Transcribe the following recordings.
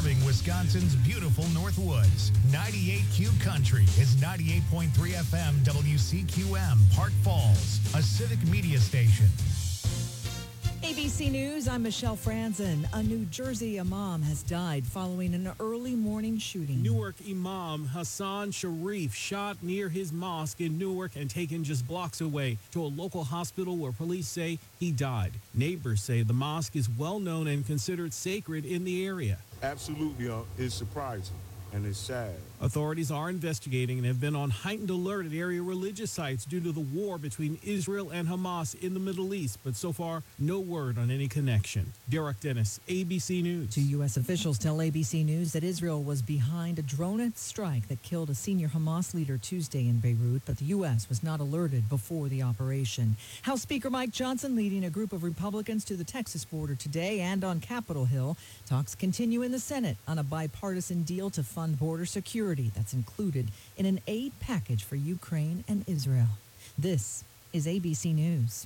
serving Wisconsin's beautiful Northwoods. 98Q Country is 98.3 FM WCQM, Park Falls, a civic media station. ABC News, I'm Michelle Franzen. A New Jersey imam has died following an early morning shooting. Newark Imam Hassan Sharif shot near his mosque in Newark and taken just blocks away to a local hospital where police say he died. Neighbors say the mosque is well known and considered sacred in the area. Absolutely, it's surprising and it's sad. Authorities are investigating and have been on heightened alert at area religious sites due to the war between Israel and Hamas in the Middle East, but so far, no word on any connection. Derek Dennis, ABC News. Two U.S. officials tell ABC News that Israel was behind a drone strike that killed a senior Hamas leader Tuesday in Beirut, but the U.S. was not alerted before the operation. House Speaker Mike Johnson leading a group of Republicans to the Texas border today and on Capitol Hill. Talks continue in the Senate on a bipartisan deal to fund border security that's included in an aid package for Ukraine and Israel. This is ABC News.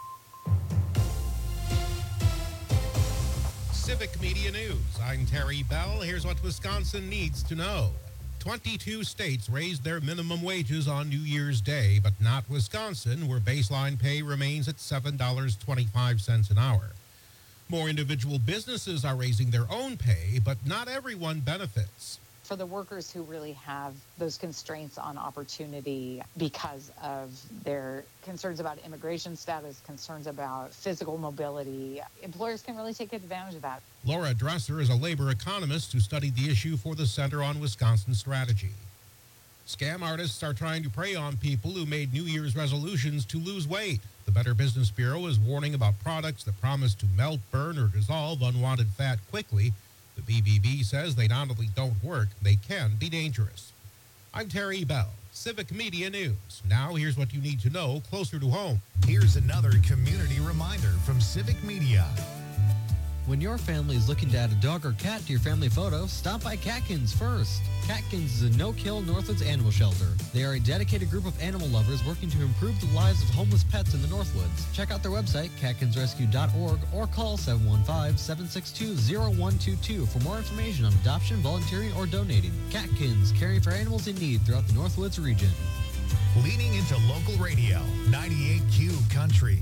Civic Media News. I'm Terry Bell. Here's what Wisconsin needs to know. 22 states raised their minimum wages on New Year's Day, but not Wisconsin, where baseline pay remains at $7.25 an hour. More individual businesses are raising their own pay, but not everyone benefits. For the workers who really have those constraints on opportunity because of their concerns about immigration status, concerns about physical mobility, employers can really take advantage of that. Laura Dresser is a labor economist who studied the issue for the Center on Wisconsin Strategy. Scam artists are trying to prey on people who made New Year's resolutions to lose weight. The Better Business Bureau is warning about products that promise to melt, burn, or dissolve unwanted fat quickly. The BBB says they not only don't work, they can be dangerous. I'm Terry Bell, Civic Media News. Now here's what you need to know closer to home. Here's another community reminder from Civic Media. When your family is looking to add a dog or cat to your family photo, stop by Catkins first. Catkins is a no-kill Northwoods animal shelter. They are a dedicated group of animal lovers working to improve the lives of homeless pets in the Northwoods. Check out their website, catkinsrescue.org, or call 715-762-0122 for more information on adoption, volunteering, or donating. Catkins, caring for animals in need throughout the Northwoods region. Leaning into local radio, 98Q Country.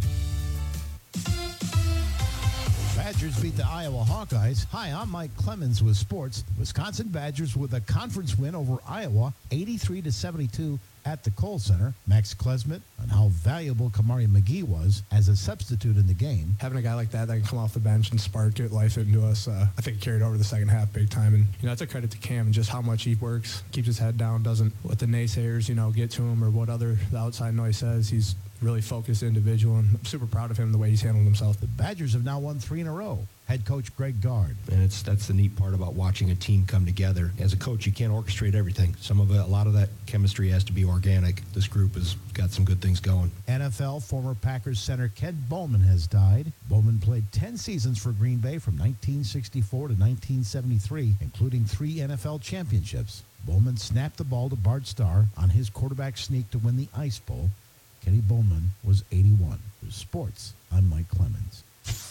Badgers beat the Iowa Hawkeyes. Hi, I'm Mike Clemens with sports. Wisconsin Badgers with a conference win over Iowa, 83-72 at the Kohl Center. Max Klesmit on how valuable Kamari McGee was as a substitute in the game. Having a guy like that can come off the bench and spark it, life into us, I think carried over the second half big time. And, that's a credit to Cam and just how much he works, keeps his head down, doesn't let the naysayers, get to him or what the outside noise says. He's really focused individual, and I'm super proud of him, the way he's handled himself. The Badgers have now won 3 in a row. Head coach Greg Gard. And that's the neat part about watching a team come together. As a coach, you can't orchestrate everything. A lot of that chemistry has to be organic. This group has got some good things going. NFL former Packers center Ken Bowman has died. Bowman played 10 seasons for Green Bay from 1964 to 1973, including 3 NFL championships. Bowman snapped the ball to Bart Starr on his quarterback sneak to win the Ice Bowl. Kenny Bowman was 81. For sports, I'm Mike Clemens.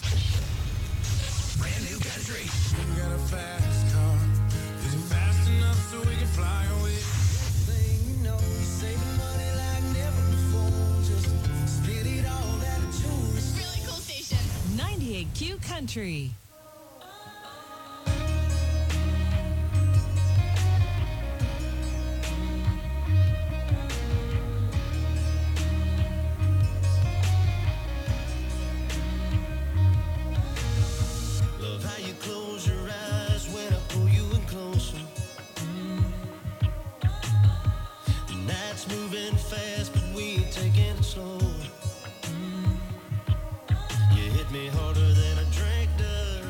Brand new country. We got a fast car. Is it fast enough so we can fly away? You're saving money like never before. Just spit it all out of juice. Really cool station. 98Q Country. Close your eyes when I pull you in closer. The night's moving fast, but we ain't taking it slow. You hit me harder than a drink does.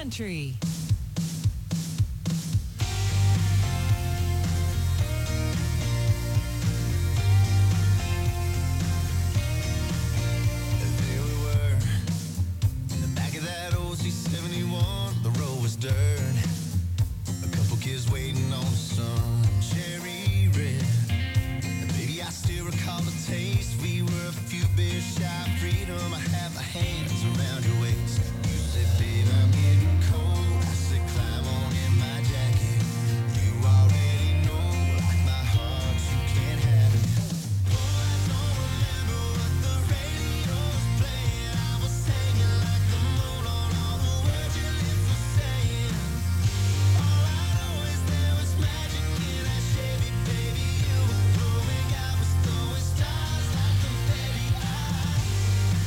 Country. There we were, in the back of that old C-71, the road was dirt. A couple kids waiting on the sun, cherry red. And baby, I still recall the taste. We were a few beers shy of freedom. I had my hands around your waist. You said, babe, I'm getting cold. I said, climb on in my jacket. You already know, like my heart, you can't have it. Oh, I don't remember what the radio was playing. I was hanging like the moon on all the words your lips were saying. All I know is there was magic in that Chevy, baby. You were glowing, I was throwing stars like confetti. I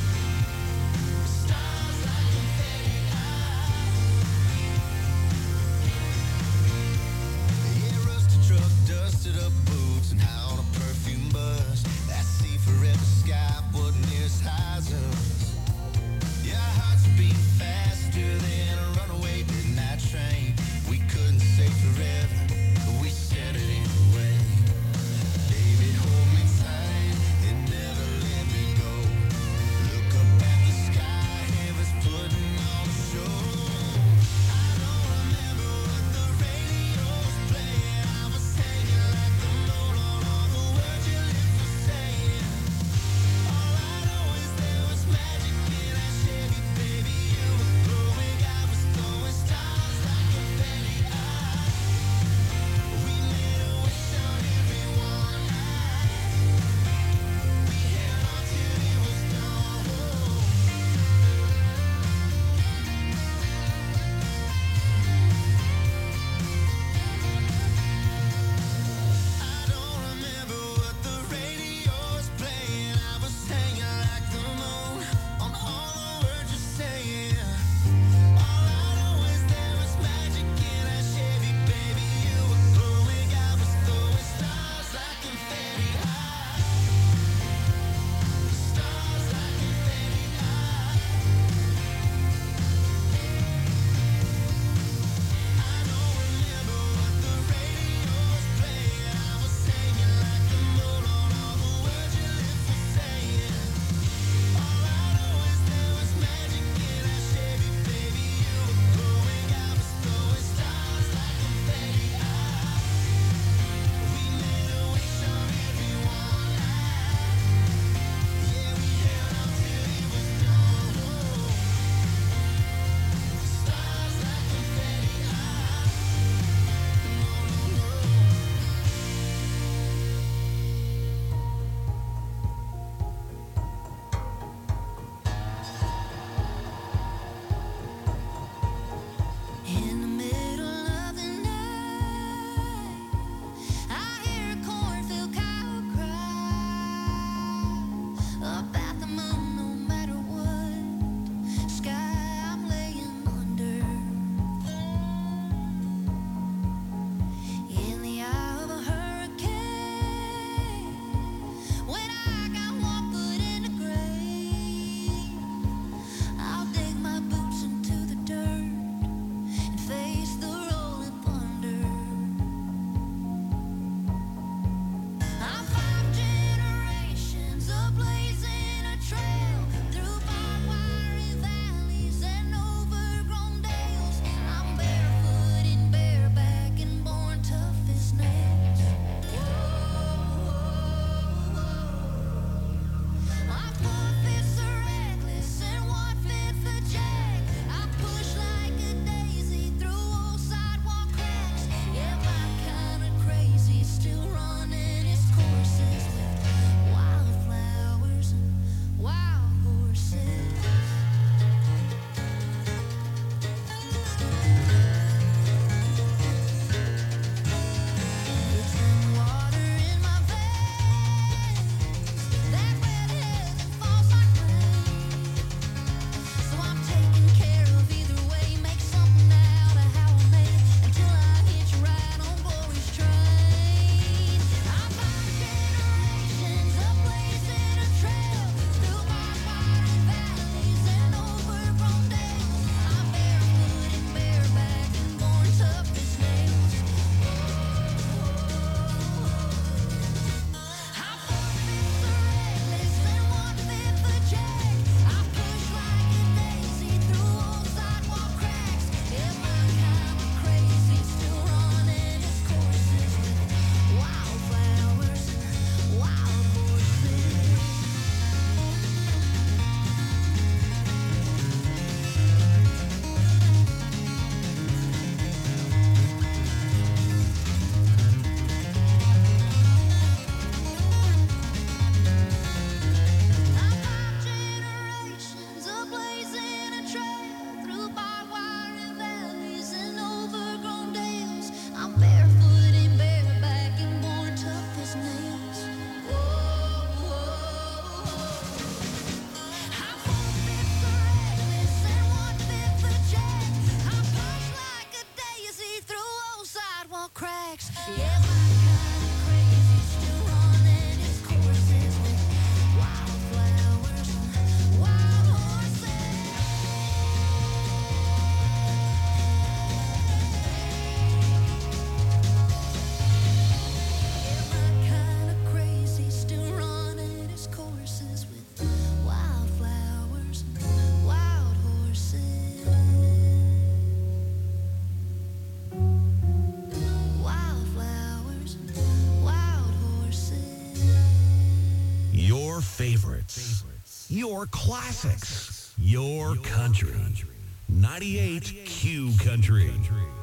Your favorites. Your classics. Your country. 98 Q Country.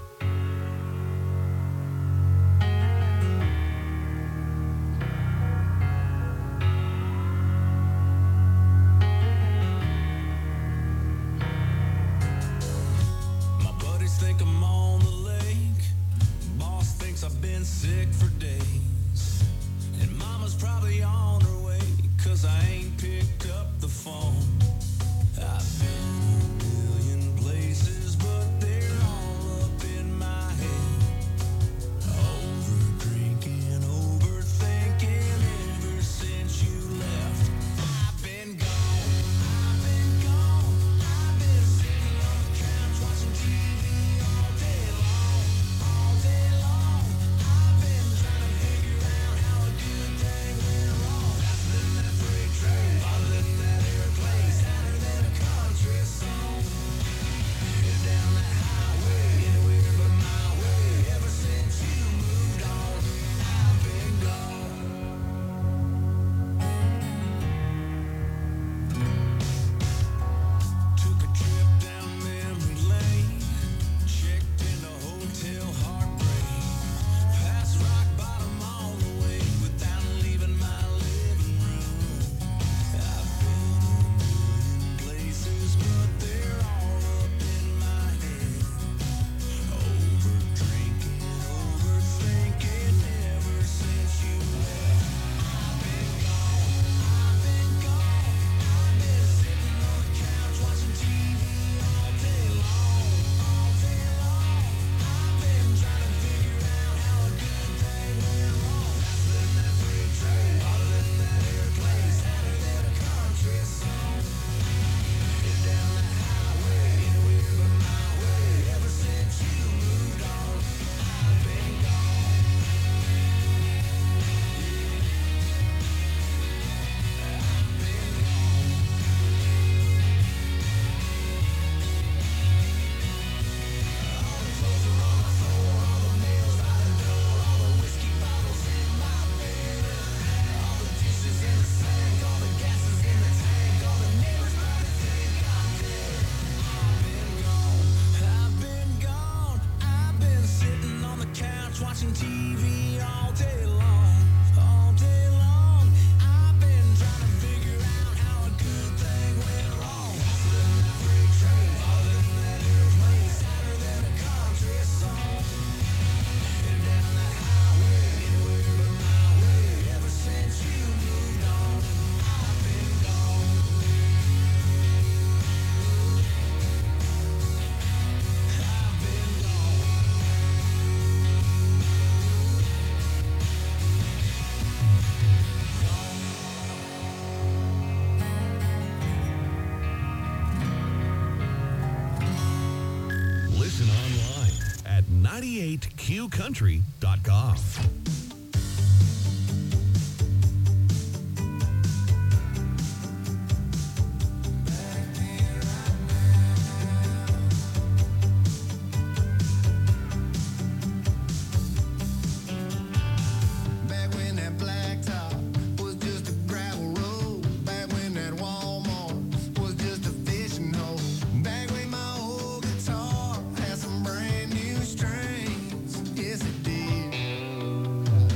My buddies think I'm on the lake. Boss thinks I've been sick for days. And mama's probably on her way, 'cause I ain't picked up the phone. I've been a million places, but they're all up in my head. Over drinking, overthinking ever since you left. I've been gone, I've been gone. I've been sitting on the couch watching TV all day long, all day long. I've been trying to figure out how a good thing went wrong. Faster than that freight train, farther than that airplane, sadder than a country song. Head down that highway, anywhere but my way. Ever since you moved on, I've been gone. Took a trip down memory lane, checked into hotel heartbreak, past rock bottom all the way without leaving my living room. I've been a million places, but they're all up in my head. Over drinking, overthinking ever since you left. I've been gone, I've been gone. I've been sitting on the couch watching TV all day long, all day long. I've been trying to figure out how a good thing went wrong. Faster than that freight train, farther than that airplane, sadder than a country song. Head down that highway, anywhere but my way. Ever since you moved on, I've been gone. I've been gone. I've been sitting on the couch watching TV all day long, all day long. I've been trying to figure out how a good thing went wrong. Faster than that freight train, farther than that airplane, sadder than a country song. Head down that highway, anywhere but my way. Ever since you moved on, I've been gone. I've been gone. Listen online at 98qcountry.com. Back when that blacktop was just a gravel road. Back when that Walmart was just a fishing hole. Back when my old guitar had some brand new strings. Yes, it did.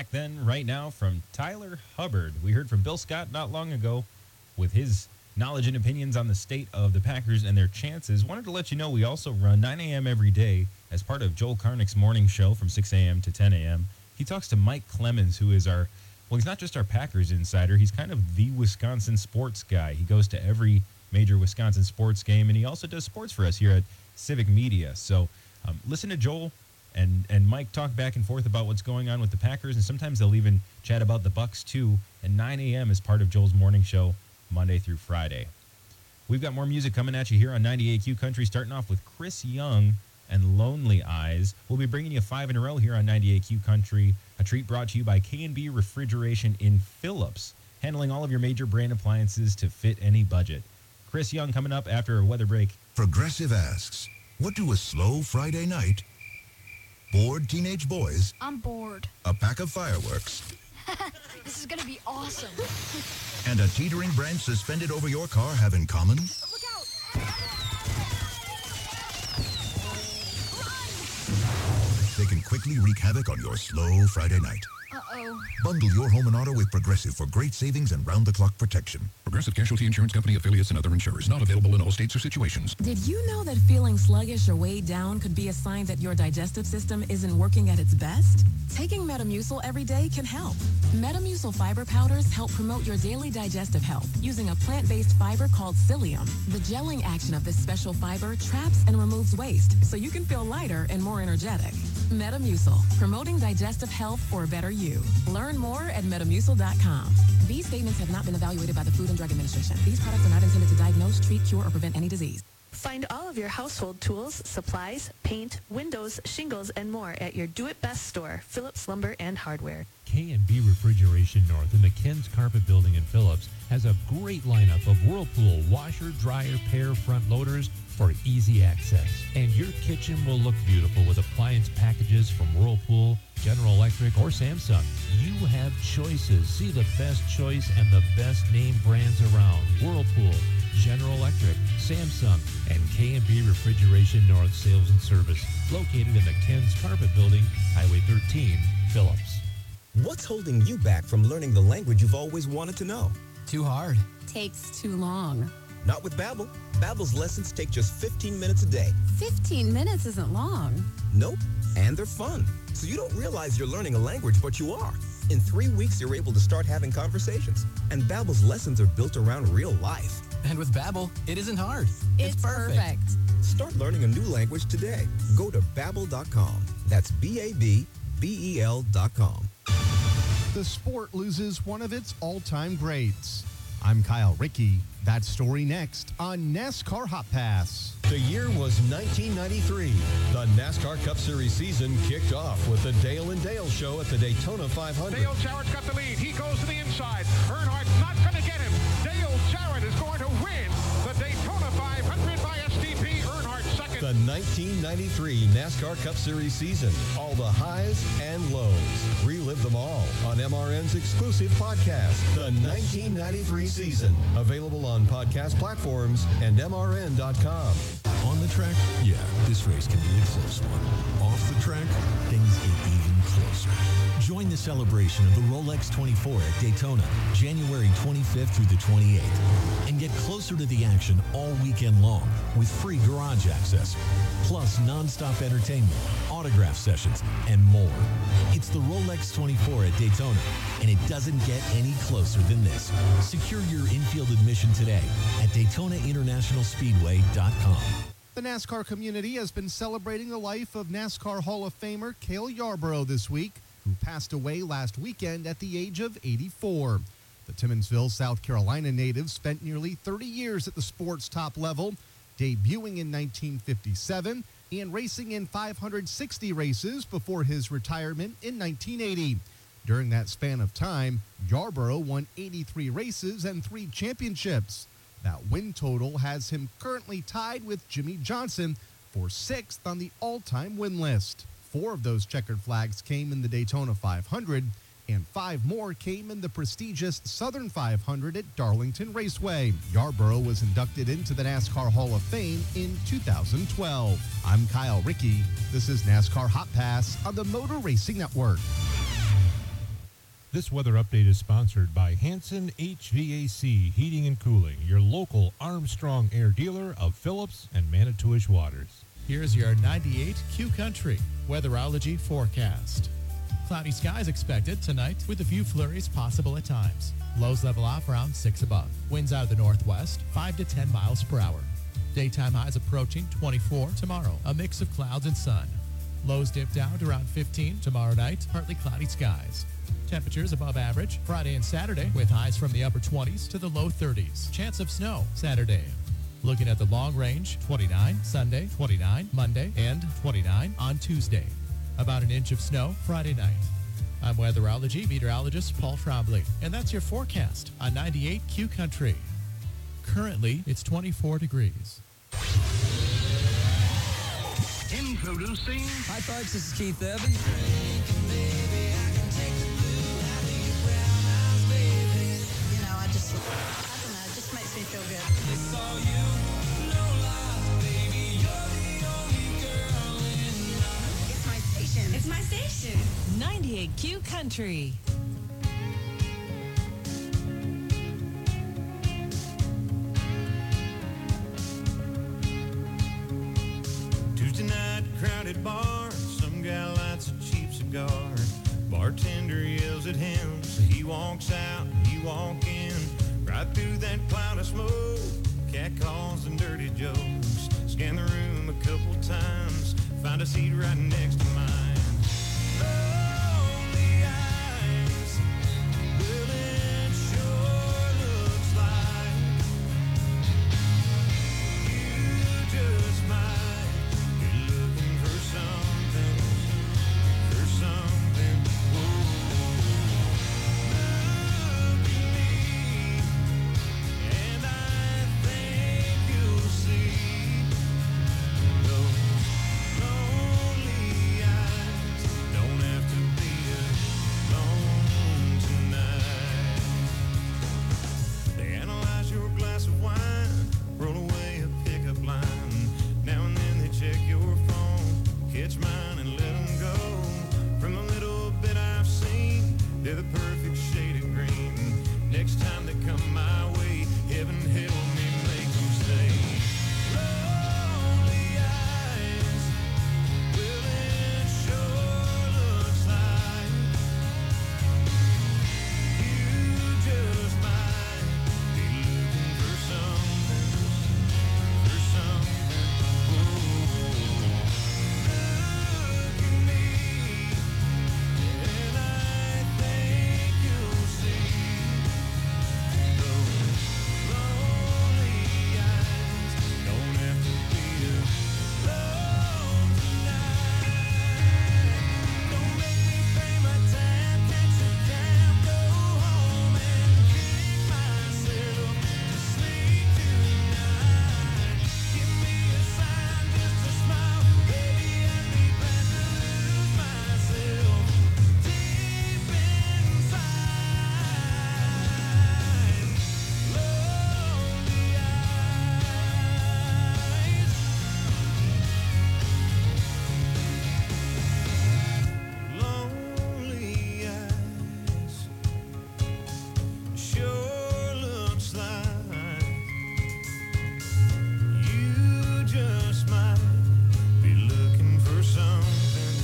Back Then, Right Now from Tyler Hubbard. We heard from Bill Scott not long ago with his knowledge and opinions on the state of the Packers and their chances. Wanted to let you know we also run 9 a.m. every day as part of Joel Karnick's morning show from 6 a.m. to 10 a.m. He talks to Mike Clemens, who is our, well, he's not just our Packers insider. He's kind of the Wisconsin sports guy. He goes to every major Wisconsin sports game, and he also does sports for us here at Civic Media. So listen to Joel and Mike talk back and forth about what's going on with the Packers, and sometimes they'll even chat about the Bucs too. And 9 a.m. is part of Joel's morning show, Monday through Friday. We've got more music coming at you here on 98Q Country, starting off with Chris Young and Lonely Eyes. We'll be bringing you 5 in a row here on 98Q Country, a treat brought to you by K&B Refrigeration in Phillips, handling all of your major brand appliances to fit any budget. Chris Young coming up after a weather break. Progressive asks, what do a slow Friday night, bored teenage boys, I'm bored, a pack of fireworks, this is gonna be awesome, and a teetering branch suspended over your car have in common? look out! They can quickly wreak havoc on your slow Friday night. Uh-oh. Bundle your home and auto with Progressive for great savings and round-the-clock protection. Progressive Casualty Insurance Company, affiliates, and other insurers. Not available in all states or situations. Did you know that feeling sluggish or weighed down could be a sign that your digestive system isn't working at its best? Taking Metamucil every day can help. Metamucil fiber powders help promote your daily digestive health using a plant-based fiber called psyllium. The gelling action of this special fiber traps and removes waste so you can feel lighter and more energetic. Metamucil, promoting digestive health for a better you. Learn more at Metamucil.com. These statements have not been evaluated by the Food and Drug Administration. These products are not intended to diagnose, treat, cure, or prevent any disease. Find all of your household tools, supplies, paint, windows, shingles, and more at your Do-It-Best store, Phillips Lumber and Hardware. K&B Refrigeration North in the Ken's Carpet Building in Phillips has a great lineup of Whirlpool washer, dryer, pair front loaders for easy access. And your kitchen will look beautiful with appliance packages from Whirlpool, General Electric, or Samsung. You have choices. See the best choice and the best name brands around. Whirlpool, General Electric, Samsung, and K&B Refrigeration North Sales and Service, located in the Ken's Carpet Building, Highway 13, Phillips. What's holding you back from learning the language you've always wanted to know? Too hard. Takes too long. Not with Babbel. Babbel's lessons take just 15 minutes a day. 15 minutes isn't long. Nope. And they're fun. So you don't realize you're learning a language, but you are. In 3 weeks, you're able to start having conversations. And Babbel's lessons are built around real life. And with Babbel, it isn't hard. It's perfect. Start learning a new language today. Go to Babbel.com. That's Babbel.com. The sport loses one of its all-time greats. I'm Kyle Rickey. That story next on NASCAR Hot Pass. The year was 1993. The NASCAR Cup Series season kicked off with the Dale and Dale Show at the Daytona 500. Dale Jarrett's got the lead. He goes to the inside. Earnhardt's not going to get him. Dale Jarrett is going to win the Daytona 500 by STP. Earnhardt second. The 1993 NASCAR Cup Series season. All the highs and lows. Relive them all on MRN's exclusive podcast, The 1993 Season. Available on podcast platforms and MRN.com. On the track, yeah, this race can be a close one. Off the track, things get even closer. Join the celebration of the Rolex 24 at Daytona, January 25th through the 28th. And get closer to the action all weekend long with free garage access, plus nonstop entertainment, autograph sessions, and more. It's the Rolex 24 at Daytona, and it doesn't get any closer than this. Secure your infield admission today at DaytonaInternationalSpeedway.com. The NASCAR community has been celebrating the life of NASCAR Hall of Famer Cale Yarborough this week, who passed away last weekend at the age of 84. The Timmonsville, South Carolina native spent nearly 30 years at the sport's top level, debuting in 1957 and racing in 560 races before his retirement in 1980. During that span of time, Yarborough won 83 races and 3 championships. That win total has him currently tied with Jimmy Johnson for 6th on the all-time win list. 4 of those checkered flags came in the Daytona 500, and 5 more came in the prestigious Southern 500 at Darlington Raceway. Yarborough was inducted into the NASCAR Hall of Fame in 2012. I'm Kyle Rickey. This is NASCAR Hot Pass on the Motor Racing Network. This weather update is sponsored by Hanson HVAC Heating and Cooling, your local Armstrong Air dealer of Phillips and Manitowish Waters. Here's your 98 Q Country weatherology forecast. Cloudy skies expected tonight with a few flurries possible at times. Lows level off around 6 above. Winds out of the northwest, 5 to 10 miles per hour. Daytime highs approaching 24 tomorrow. A mix of clouds and sun. Lows dip down to around 15 tomorrow night. Partly cloudy skies. Temperatures above average Friday and Saturday with highs from the upper 20s to the low 30s. Chance of snow Saturday. Looking at the long range, 29 Sunday, 29 Monday, and 29 on Tuesday. About an inch of snow Friday night. I'm weatherology meteorologist Paul Trombley, and that's your forecast on 98 Q Country. Currently, it's 24 degrees. Introducing. Hi, folks. This is Keith Evans. You know, I don't know, it just makes me feel good. It's all you, no lies, baby. You're the only girl in life. It's my station. It's my station. 98 Q Country. Tuesday night, crowded bar. Some guy lights a cheap cigar. Bartender yells at him, so he walks out, you walk in. Right through that cloud of smoke, cat calls and dirty jokes. Scan the room a couple times, find a seat right next to mine. Lonely eyes, well it sure looks like you just might be looking for something, Whoa. Look at me, and I think you'll see those lonely eyes don't have to be alone tonight. They analyze your glass of wine, roll away a pickup line. Now and then they check your phone, catch mine and let them go. From the little bit I've seen, they're the perfect shade of green. Next time they come my way, heaven help me make them stay. Lonely eyes, well it sure looks like you just might be looking for something, Whoa. Look at me, and I think you'll see those lonely eyes don't have to be alone tonight. Don't make me pay my tab, catch a cab, go home and kick myself to sleep tonight. Give me a sign, just a smile, baby, I'd be glad to lose myself deep inside. Lonely eyes, sure looks like you just might be looking for something,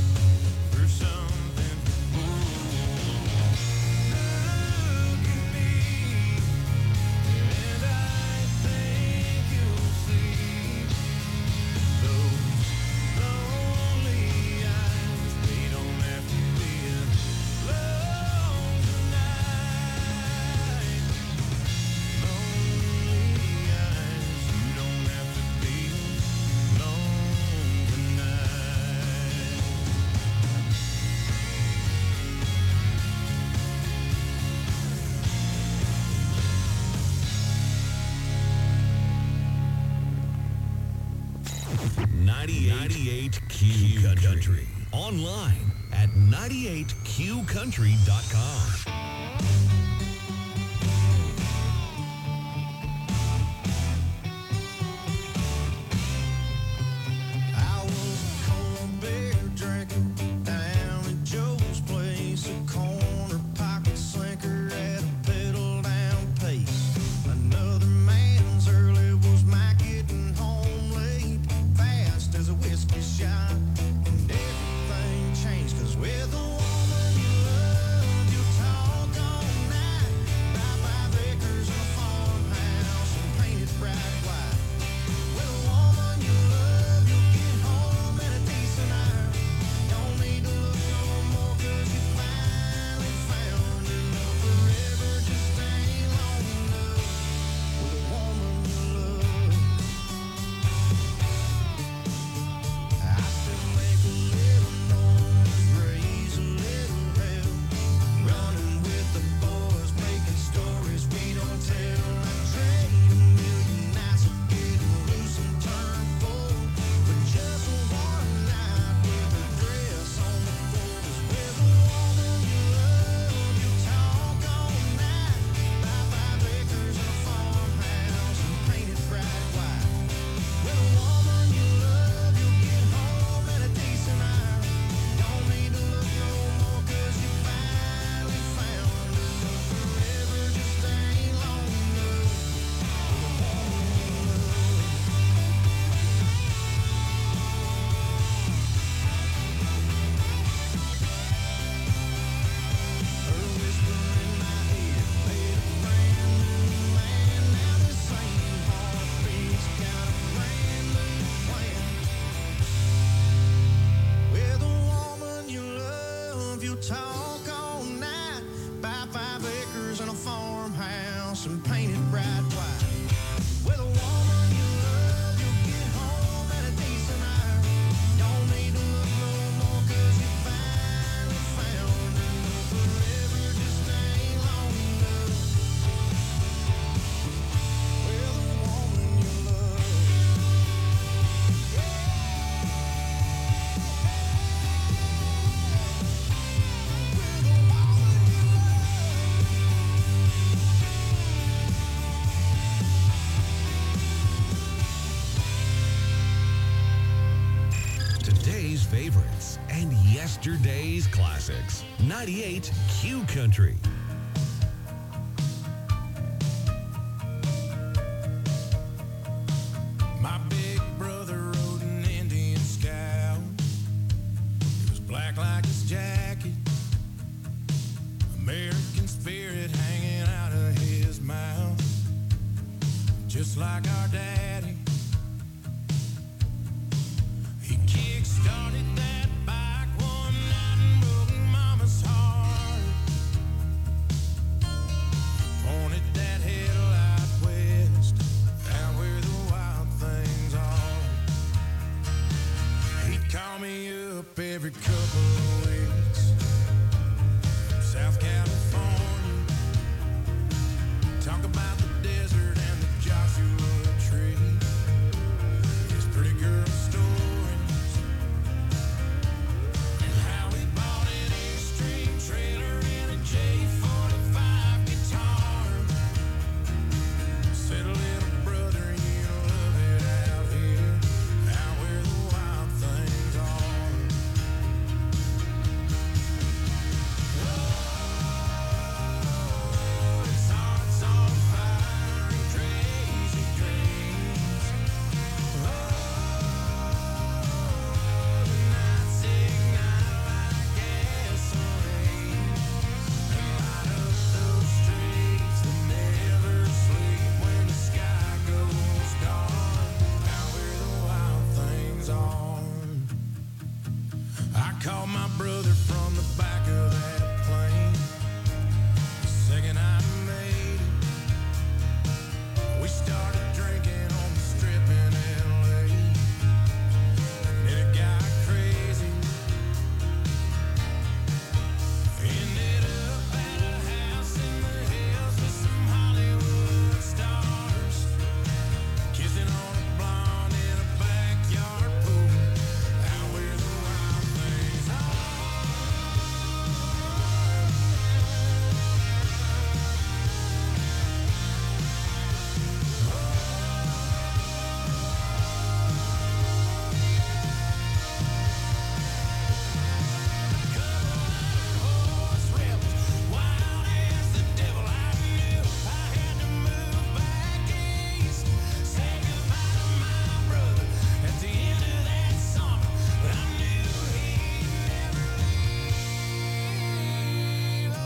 Whoa. Look at me, and I think you'll see those lonely eyes. They don't have to be alone tonight. Lonely eyes, you don't have to be alone tonight. Ninety-eight Q Country. Online at 98QCountry.com. I was a cold beer drinking down at Joe's place, a corner pie. talk all night. Buy 5 acres and a farmhouse and paint it bright white. With a woman you love, you'll get home at a decent hour. Don't need to look no more 'cause you finally found her. Forever just ain't long enough. With a woman you love. Today's favorites and yesterday's classics. 98 Q Country. My big brother rode an Indian Scout. It was black like his jacket. American spirit hanging out of his mouth. Just like our daddy. He kick-started that bike one night and broke Mama's heart. Pointed that headlight west, out where the wild things are. He'd call me up every couple of weeks from South California. Talk about the desert and the Joshua tree. His pretty girl stories. And how he bought an Extreme trailer and a J45 guitar. Said, little brother, you love it out here, out where the wild things are. Oh, it's hearts on fire and crazy dreams. Oh, the nights ignite like gasoline and light up those streets that never sleep when the sky goes dark, out where the wild things are. I called my brother from the back of that plane the second I made it. We started drinking on the strip in LA, and then it got crazy. Ended up at a house in the hills with some Hollywood stars, kissing on a blonde in a backyard pool, out where the wild things are. Horse rebels, wild as the devil. I knew I had to move back east, say goodbye to my brother at the end of that summer, but I knew he'd never leave.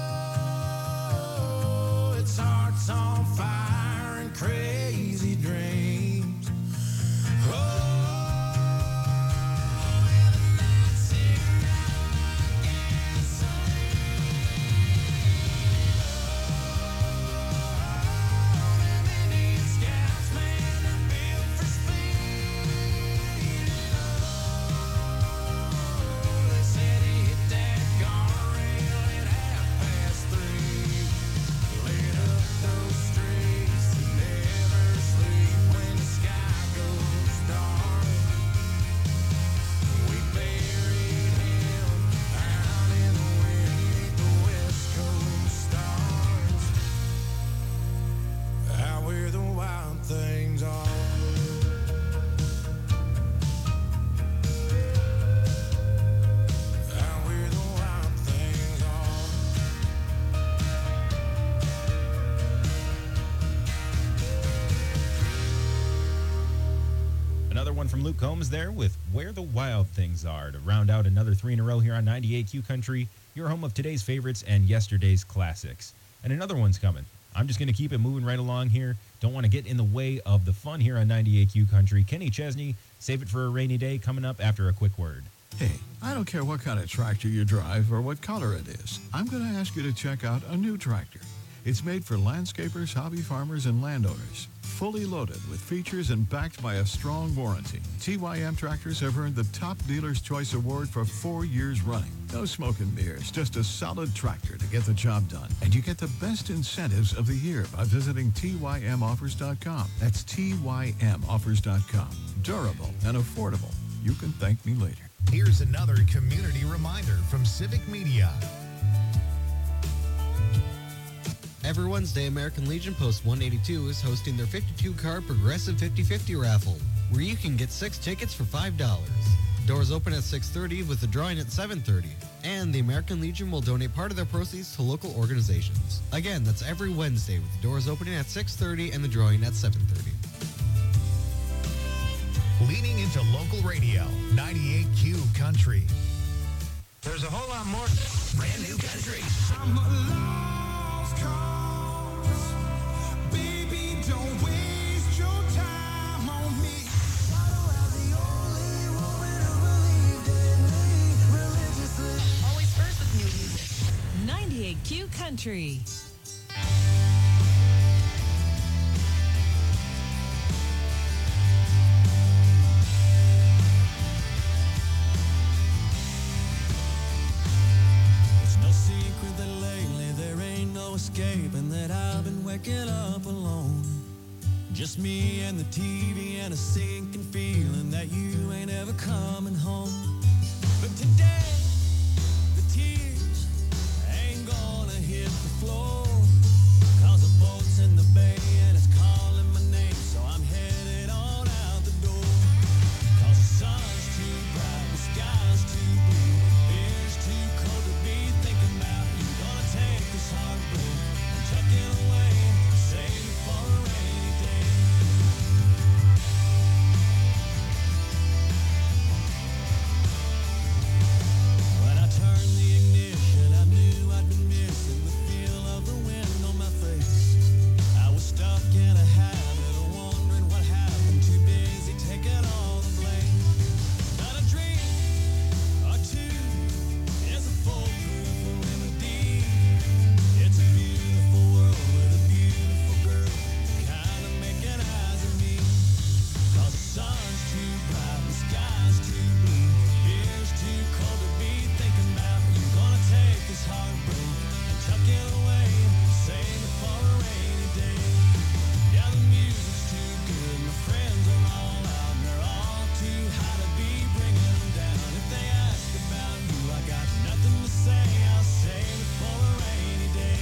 Oh, it's hearts on fire and crazy dreams. Oh, and the nights ignite like gasoline. Them Indian Scouts, man, they're built for speed. They said he hit that guardrail at 3:30. Lit up those streets that never sleep when the sky goes dark. We buried him out in the wind beneath the West Coast stars, out where the wild things are. Out where the wild things are. Another one from Luke Combs there with Where the Wild Things Are to round out another 3 in a row here on 98 Q Country, your home of today's favorites and yesterday's classics. And another one's coming. I'm just going to keep it moving right along here. Don't want to get in the way of the fun here on 98 Q Country. Kenny Chesney, Save It for a Rainy Day, coming up after a quick word. Hey, I don't care what kind of tractor you drive or what color it is. I'm going to ask you to check out a new tractor. It's made for landscapers, hobby farmers, and landowners. Fully loaded with features and backed by a strong warranty. TYM tractors have earned the Top Dealer's Choice Award for 4 years running. No smoke and mirrors, just a solid tractor to get the job done. And you get the best incentives of the year by visiting TYMoffers.com. That's TYMoffers.com. Durable and affordable. You can thank me later. Here's another community reminder from Civic Media. Every Wednesday, American Legion Post 182 is hosting their 52-car Progressive 50/50 raffle, where you can get 6 tickets for $5. Doors open at 6:30 with the drawing at 7:30, and the American Legion will donate part of their proceeds to local organizations. Again, that's every Wednesday with the doors opening at 6:30 and the drawing at 7:30. Leaning into local radio, 98Q Country. There's a whole lot more brand new country. I'm a lost cause. Baby, don't waste your time on me. Always first with new music. 98Q Country. It's no secret that lately there ain't no escaping that I've been waking up alone. Just me and the TV and a sinking feeling that you ain't ever coming home. But today, the tears ain't gonna hit the floor. 'Cause the boat's in the bay and it's calling my name, so I'm headed on out the door. 'Cause the sun's too bright, the sky's too blue, air's too cold to be thinking about you. Gonna take this heartbreak and tuck it away, save it for a rainy day. When I turned the ignition, I knew I'd been missing the feel of the wind on my face. I was stuck in a habit of wondering what happened, too busy taking all the blame. Not a dream or two is a foolproof remedy. It's a beautiful world with a beautiful girl kind of making eyes at me. 'Cause the sun's too bright, the sky's too blue, air's too cold to be thinking about you. Gonna take this heartbreak and tuck it away, save it for a rainy day. Yeah, the music's too good, my friends are all out, and they're all too high to be bringing them down. If they ask about you, I got nothing to say, I'll save it for a rainy day.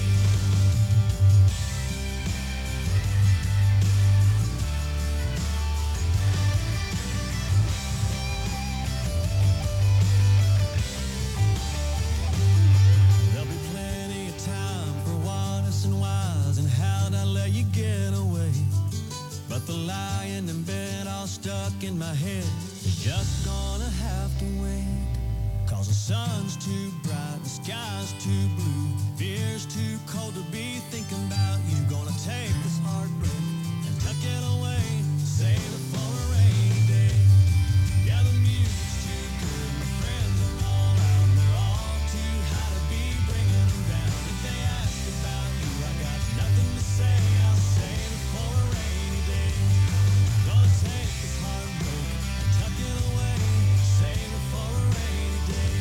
There'll be plenty of time for honest and wise, and how'd I let you get away? But the lying in bed all stuck in my head is just gonna have to wait. 'Cause the sun's too bright, the sky's too blue, fear's too cold to be thinking about you. Gonna take this heartbreak and tuck it away, save it for a rainy day. Yeah, the music's too good, my friends are all out, and they're all too high to be bringing them down. If they ask about you, I got nothing to say, I'll save it for a rainy day. Gonna take this heartbreak and tuck it away, save it for a rainy day.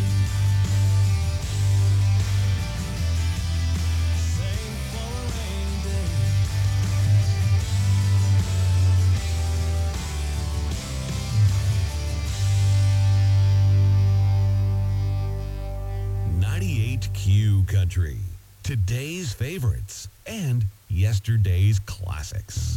Save it for a rainy day. 98Q Country. Today's favorites and yesterday's classics.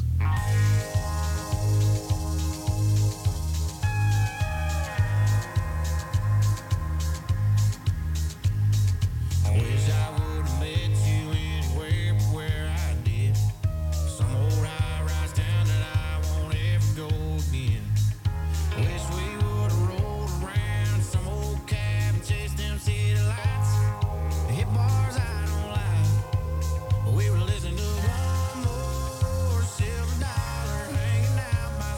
Wish I would've met you anywhere but where I did. Some old high-rise town that I won't ever go again. Wish we would've rolled around some old cab and chased them city lights. Hit bars I don't like. We were listening to one more silver dollar hanging out by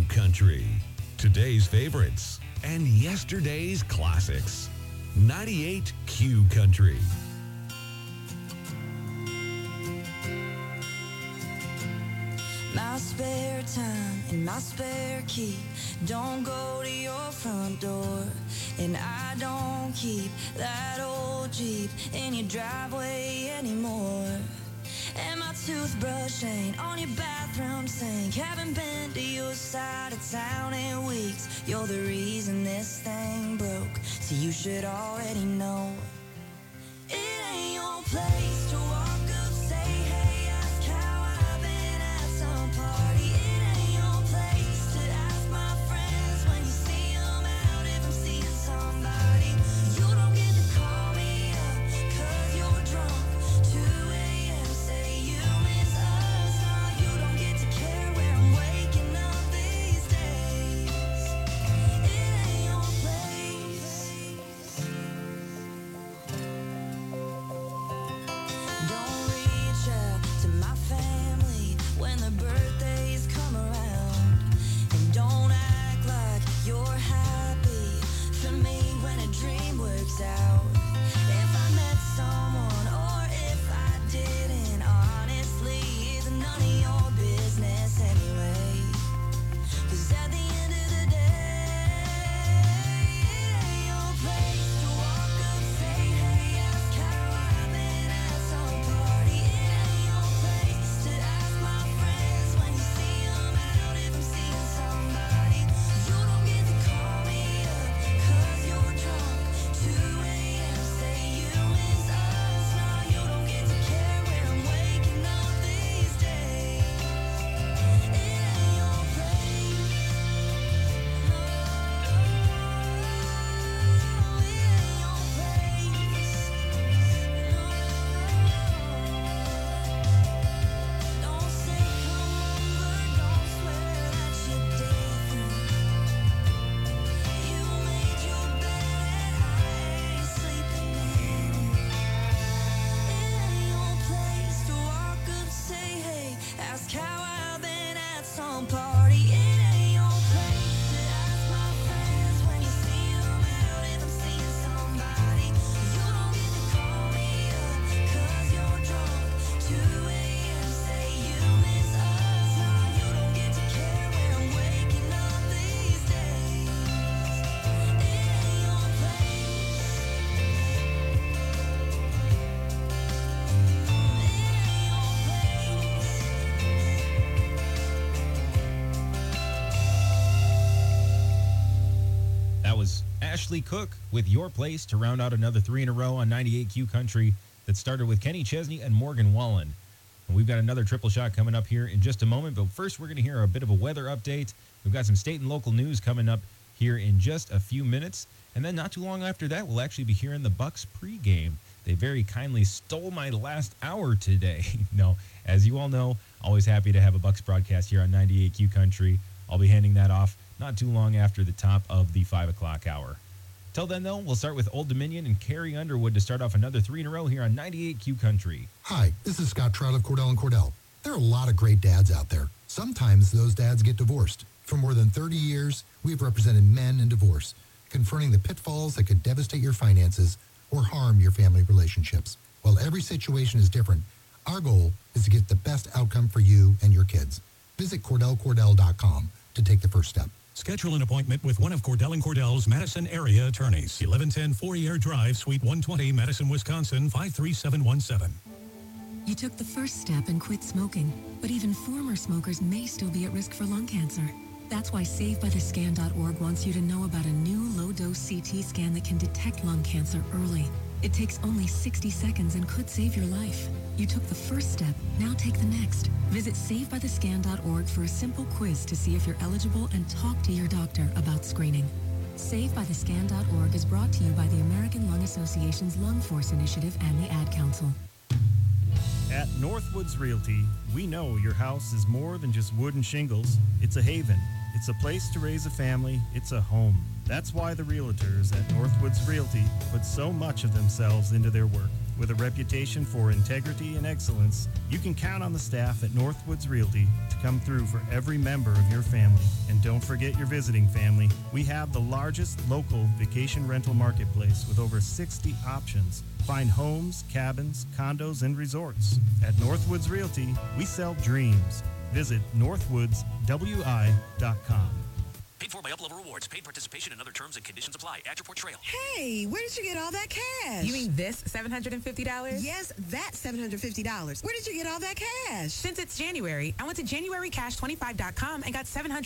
Country. Today's favorites and yesterday's classics. 98 Q Country. My spare time and my spare key don't go to your front door, and I don't keep that old Jeep in your driveway anymore. And my toothbrush ain't on your bathroom sink. Haven't been to your side of town in weeks. You're the reason this thing broke, so you should already know. It ain't your place to walk up, say, hey, ask how I've been at some party. It ain't your place to ask my friends when you see them out if I'm seeing somebody. You don't get to call me up 'cause you're drunk. 2 a.m. say you miss us. Nah, you don't get to care where I'm waking up these days. It ain't your place. Don't reach out to my family when their birthdays come around. And don't act like you're happy for me when a dream works out. If I met someone or if I didn't, honestly, it's none of your business anyway. 'Cause at the end of the day, it ain't your place to walk up, say, hey, ask how I've been at some party. It ain't your place to ask my friends when you see them out if I'm seeing somebody. You don't get to call me up 'cause you're drunk. 2 a.m. say you miss us. Nah, you don't get to care where I'm waking up these days. It ain't your place. Don't say come over, don't swear that you're different. You made your bed and I ain't sleeping in it. It ain't your place to walk up, say hey, ask how I've been at some party. It ain't your place to ask my friends when you see them out if I'm seeing somebody. You don't get to call me up 'cause you're drunk. 2 a.m. say you miss us. Nah, you don't get to care where I'm waking up these days. It ain't your place. That was Ashley Cook with Your Place to round out another 3 in a row on 98 Q Country that started with Kenny Chesney and Morgan Wallen. And we've got another triple shot coming up here in just a moment, but first we're going to hear a bit of a weather update. We've got some state and local news coming up here in just a few minutes, and then not too long after that, we'll actually be hearing the Bucks pregame. They very kindly stole my last hour today. No, as you all know, always happy to have a Bucks broadcast here on 98 Q Country. I'll be handing that off not too long after the top of the 5 o'clock hour. Till then, though, we'll start with Old Dominion and Carrie Underwood to start off another 3 in a row here on 98 Q Country. Hi, this is Scott Trout of Cordell & Cordell. There are a lot of great dads out there. Sometimes those dads get divorced. For more than 30 years, we've represented men in divorce, confronting the pitfalls that could devastate your finances or harm your family relationships. While every situation is different, our goal is to get the best outcome for you and your kids. Visit CordellCordell.com to take the first step. Schedule an appointment with one of Cordell & Cordell's Madison area attorneys. 1110 Fourier Drive, Suite 120, Madison, Wisconsin, 53717. You took the first step and quit smoking, but even former smokers may still be at risk for lung cancer. That's why SaveByTheScan.org wants you to know about a new low-dose CT scan that can detect lung cancer early. It takes only 60 seconds and could save your life. You took the first step, now take the next. Visit SaveByTheScan.org for a simple quiz to see if you're eligible and talk to your doctor about screening. SaveByTheScan.org is brought to you by the American Lung Association's Lung Force Initiative and the Ad Council. At Northwoods Realty, we know your house is more than just wood and shingles. It's a haven. It's a place to raise a family. It's a home. That's why the realtors at Northwoods Realty put so much of themselves into their work. With a reputation for integrity and excellence, you can count on the staff at Northwoods Realty to come through for every member of your family. And don't forget your visiting family. We have the largest local vacation rental marketplace with over 60 options. Find homes, cabins, condos, and resorts. At Northwoods Realty, we sell dreams. Visit northwoodswi.com. Paid for by Uplevel Rewards. Paid participation and other terms and conditions apply. Add your portrayal. Hey, where did you get all that cash? You mean this $750? Yes, that $750. Where did you get all that cash? Since it's January, I went to JanuaryCash25.com and got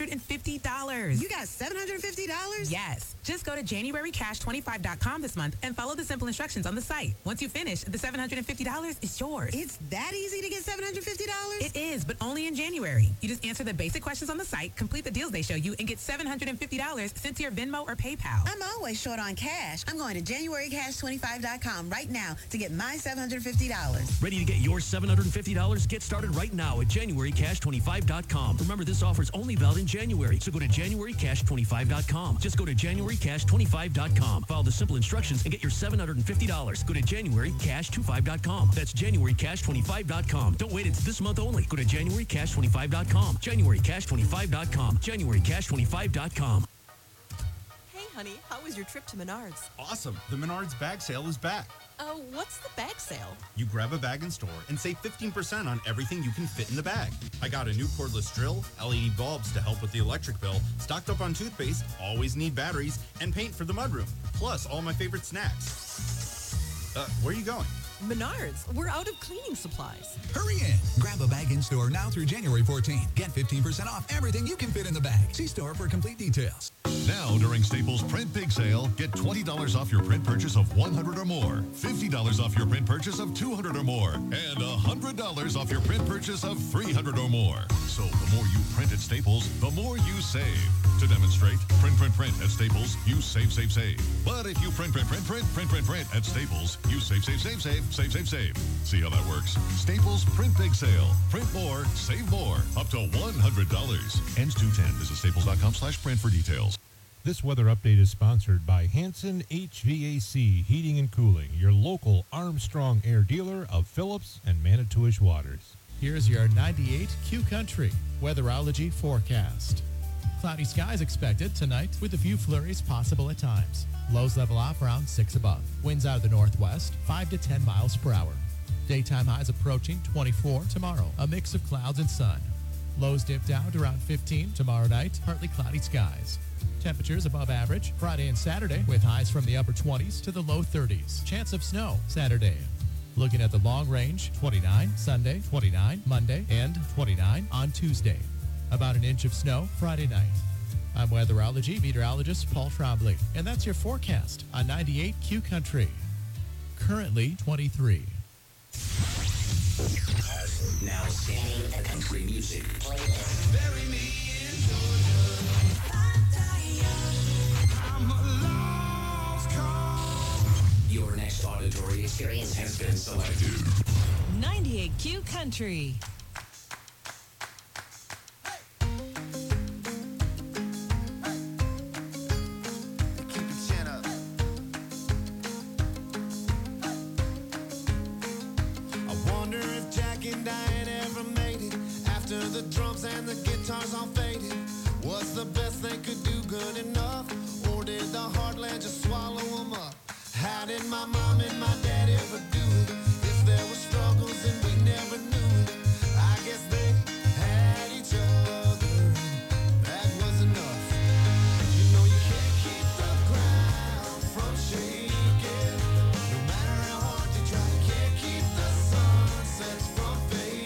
$750. You got $750? Yes. Just go to JanuaryCash25.com this month and follow the simple instructions on the site. Once you finish, the $750 is yours. It's that easy to get $750? It is, but only in January. You just answer the basic questions on the site, complete the deals they show you, and get $750 sent to your Venmo or PayPal. I'm always short on cash. I'm going to JanuaryCash25.com right now to get my $750. Ready to get your $750? Get started right now at JanuaryCash25.com. Remember, this offer is only valid in January, so go to JanuaryCash25.com. Just go to JanuaryCash25.com. Follow the simple instructions and get your $750. Go to JanuaryCash25.com. That's JanuaryCash25.com. Don't wait, it's this month only. Go to JanuaryCash25.com. JanuaryCash25.com. JanuaryCash25.com. Hey, honey, how was your trip to Menards? Awesome. The Menards bag sale is back. What's the bag sale? You grab a bag in store and save 15% on everything you can fit in the bag. I got a new cordless drill, LED bulbs to help with the electric bill, stocked up on toothpaste, always need batteries, and paint for the mudroom. Plus, all my favorite snacks. Where are you going? Menards, we're out of cleaning supplies. Hurry in. Grab a bag in store now through January 14th. Get 15% off everything you can fit in the bag. See store for complete details. Now, during Staples Print Big Sale, get $20 off your print purchase of $100 or more, $50 off your print purchase of $200 or more, and $100 off your print purchase of $300 or more. So the more you print at Staples, the more you save. To demonstrate, print at Staples, you save. But if you print at Staples, you save. See how that works? Staples Print Big Sale. Print more, save more. Up to $100. Ends 2/10. Visit staples.com/print for details. This weather update is sponsored by Hanson HVAC Heating and Cooling, your local Armstrong Air dealer of Phillips and Manitowish Waters. Here's your 98 Q Country weatherology forecast. Cloudy skies expected tonight with a few flurries possible at times. Lows level off around 6 above. Winds out of the northwest, 5 to 10 miles per hour. Daytime highs approaching 24 tomorrow. A mix of clouds and sun. Lows dip down to around 15 tomorrow night. Partly cloudy skies. Temperatures above average Friday and Saturday with highs from the upper 20s to the low 30s. Chance of snow Saturday. Looking at the long range, 29 Sunday, 29 Monday, and 29 on Tuesday. About an inch of snow Friday night. I'm weatherology meteorologist Paul Trombley, and that's your forecast on 98 Q Country. Currently 23. Now singing the country music. Bury me in Georgia. I'm a lost cause. Your next auditory experience has been selected. 98 Q Country. The drums and the guitars all faded. Was the best they could do good enough? Or did the heartland just swallow them up? How did my mom and my dad ever do it? If there were struggles and we never knew it, I guess they had each other. That was enough. You know you can't keep the ground from shaking. No matter how hard you try, you can't keep the sunsets from fading.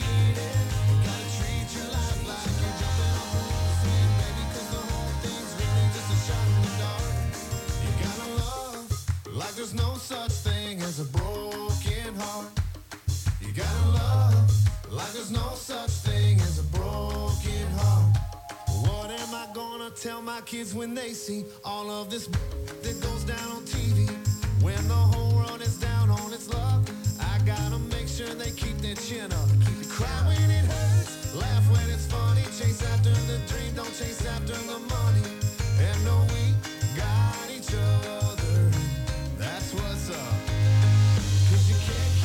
There's no such thing as a broken heart. You gotta love like there's no such thing as a broken heart. What am I gonna tell my kids when they see all of this that goes down on TV? When the whole world is down on its luck, I gotta make sure they keep their chin up. Cry when it hurts, laugh when it's funny. Chase after the dream, don't chase after the money. And know we got each other. That's what's up. 'Cause you can't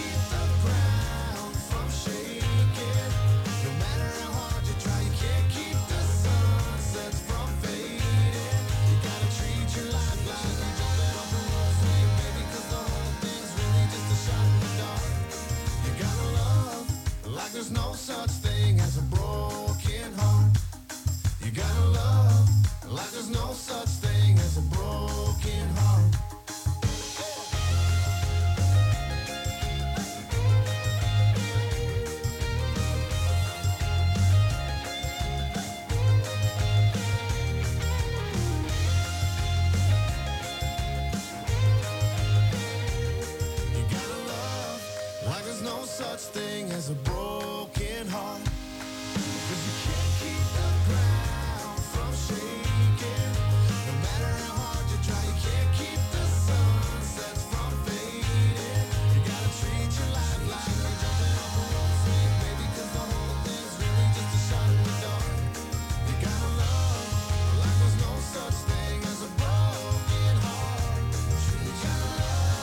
such thing as a broken heart. 'Cause you can't keep the ground from shaking. No matter how hard you try, you can't keep the sunsets from fading. You gotta treat your life like you're jumping off a rope swing, baby, 'cause the whole thing's really just a shot in the dark. You gotta love like there's no such thing as a broken heart. You gotta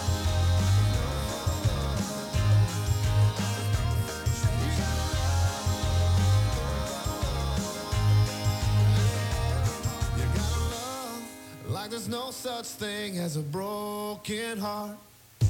like there's no such thing as a broken heart.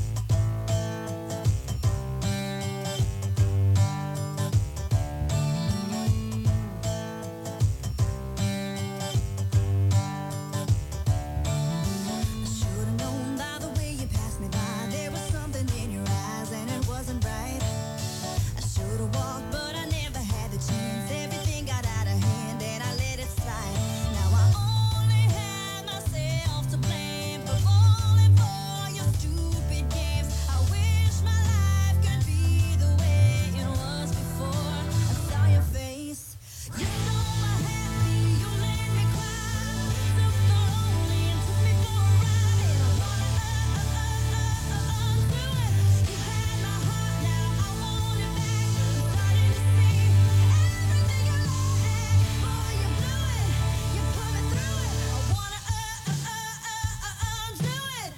Should've known by the way you passed me by, there was something in your eyes and it wasn't right. I should've walked, but I never had the chance. Everything got out of hand and I let it slide. Now I only have myself to blame for falling for your stupid games. I wish my life could be the way it was before I saw your face. You stole my happy, you made me cry. Took the lonely and took me for a ride, and I wanna undo it. You had my heart, now I want it back. I'm starting to see everything you like. Boy, you blew it, you put me through it. I wanna undo it.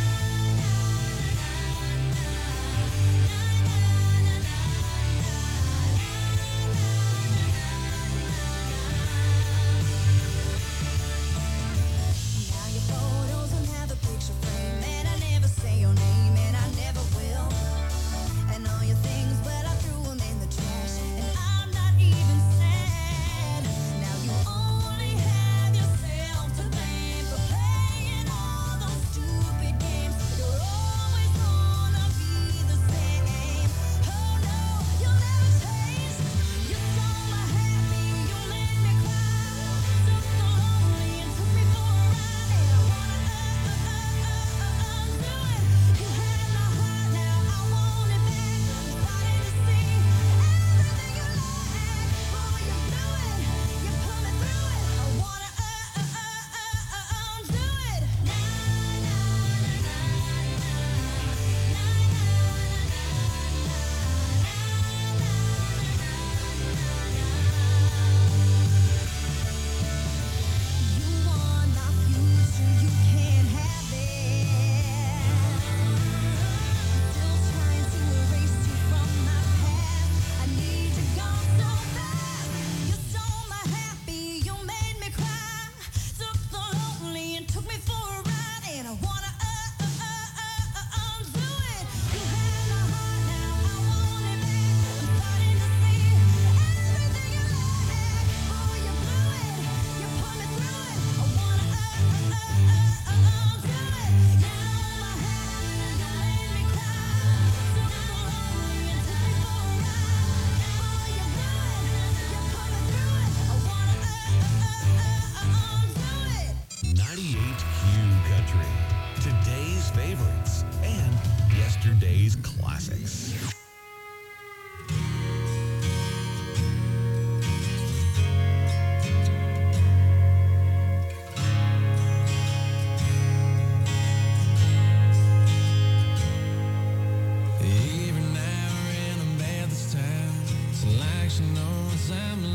Now your photos don't have a picture frame, and I never say your name, and I never will. And all your things, well, I threw them in the trash, and I'm not even sad. Now you only have yourself to blame for playing all those stupid games. You're always gonna be the same. Oh no, you'll never change. You stole my happy, you made me cry. Took the lonely and took me for a ride, and I wanna undo it. You had my heart, now I want it back. I'm starting to see everything you like. Boy, you blew it, you put me through it. I wanna undo it. You want my future, you can't have it. Still trying to erase you from my past. I need you gone so fast. You stole my happy, you made me cry. Took the lonely and took me for a ride, and I wanna undo it. You had my heart, now I want it back. I'm starting to see everything you like. Boy, you blew it, you put me through it. I wanna undo it. You stole my happy, you made me cry. Took the lonely and took me for a ride. Boy, you blew it, you put me through it. I wanna undo it. 98Q Country. Today's favorites and yesterday's classics. Even now we're in a bad this time. It's like she knows I'm